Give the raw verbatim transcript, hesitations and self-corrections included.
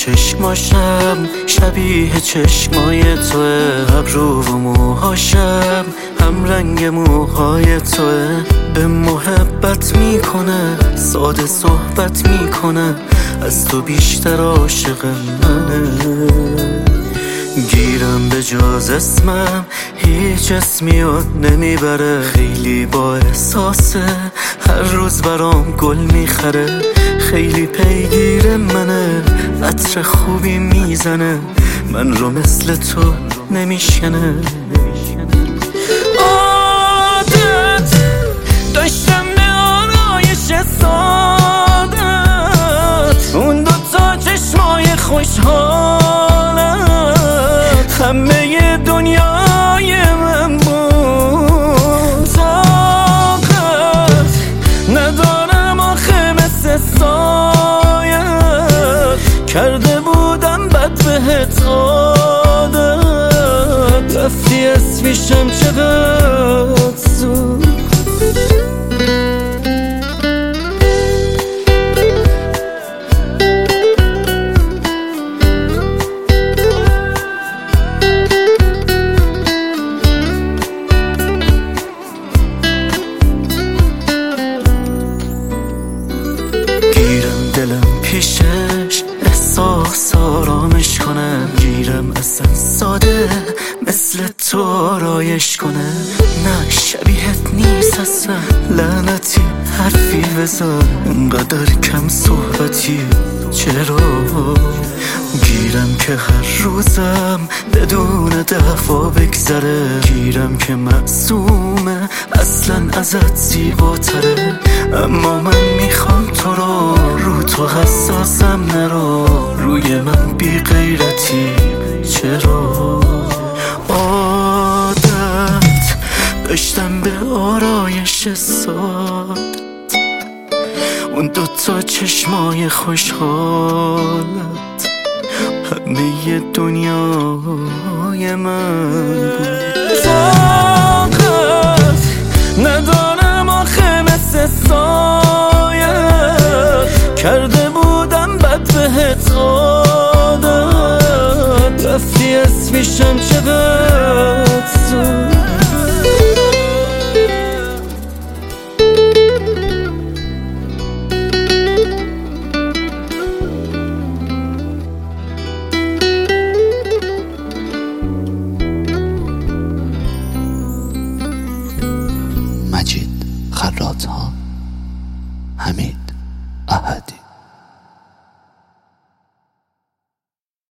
چشماشم شبیه چشمای توه، ابرو و موهاشم هم رنگ موهای توه. به محبت میکنه، ساده صحبت میکنه، از تو بیشتر عاشق منه. گیرم به جز اسمم هیچ اسمی یاد نمیبره، خیلی با احساسه، هر روز برام گل میخره. خیلی پیگیر منه، عطر خوبی میزنه، من رو مثل تو نمیشکنه. عادت داشتم به آرایش سادت، اون دوتا چشمای خوشحالت همه دنیای من بود. طاقت ندارم آخه مثل سایت، کرده بودم بد بهت عادت، رفتی اسمیشم چقدر زود. گیرم دلم پیشش احساس آرامش کنم، گیرم اصلا ساده مثل تو آرایش کنه. نه شبیهت نیست اصلا، لعنتی حرفی بزن، انقدر کم صحبتی چرا؟ گیرم که هر روزم بدون دفعه بگذره، گیرم که معصومه اصلا ازت زیباتره. اما من میخوام تو رو، رو تو حساسم نرو، روی من بی غیرتی چرا؟ عادت داشتم به آرایش ساد، اون دوتا چشمای خوشحالت همه دنیای من بود. طاقت ندارم آخه مثل سایت، کرده بودم بد بهت عادت، رفتی اسمیشم چقدر زود. مجید خراط‌ها، حمید احدی.